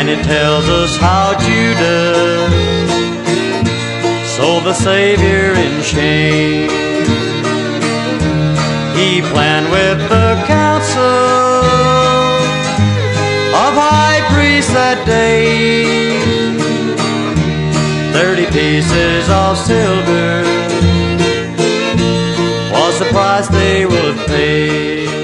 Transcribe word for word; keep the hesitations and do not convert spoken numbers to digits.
and it tells us how Judas sold the Savior in shame. He planned with the council of high priests that day, thirty pieces of silver was the price they would pay.